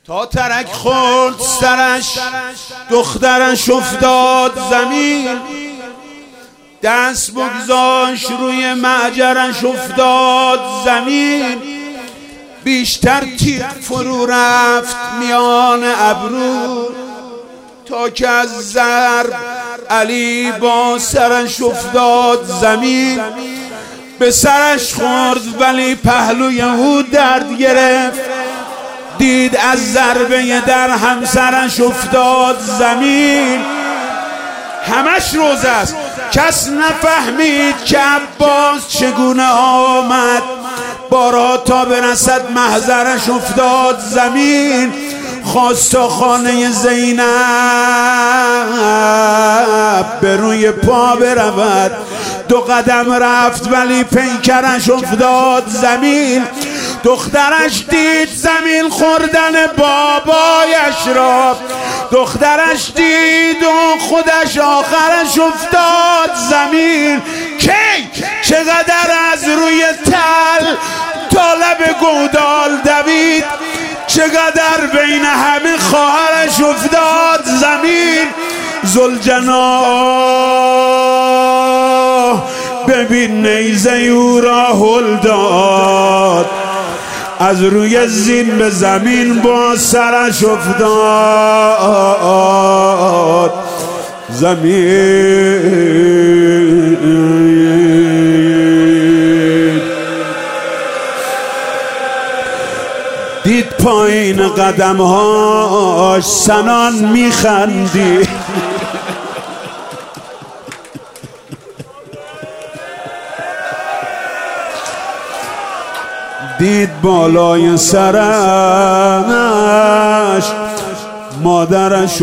تا ترک خورد سرش، دخترش افتاد زمین، دست بگذاشت روی معجرش افتاد زمین، بیشتر تیغ فرو رفت میان ابرو، تا که از ضرب علی با سرش افتاد زمین. به سرش خورد ولی پهلوی او درد گرفت، دید از ضربه در همسرش افتاد زمین. همش روز است، کس نفهمید که عباس چگونه آمد، بارها تا برسد محضرش افتاد زمین. خواست تا خانه زینب به روی پا برود، 2 قدم رفت ولی پیکرش افتاد زمین. دخترش دید زمین خوردن بابایش را، دخترش دید و خودش آخرش افتاد زمین. کی چقدر از روی تل تا لب گودال دوید، چقدر بین همه خواهرش افتاد زمین. ذوالجناح ببین نیزه او را هل داد، از روی زین به زمین با سرش افتاد زمین. دید پایین قدمهاش سنان میخندی، دید بالای سرش مادرش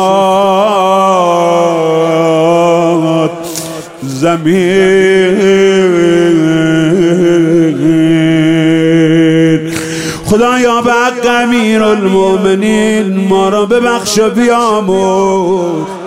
افتاد زمین. خدایا به حق امیرالمومنین ما را ببخش و بیامرز.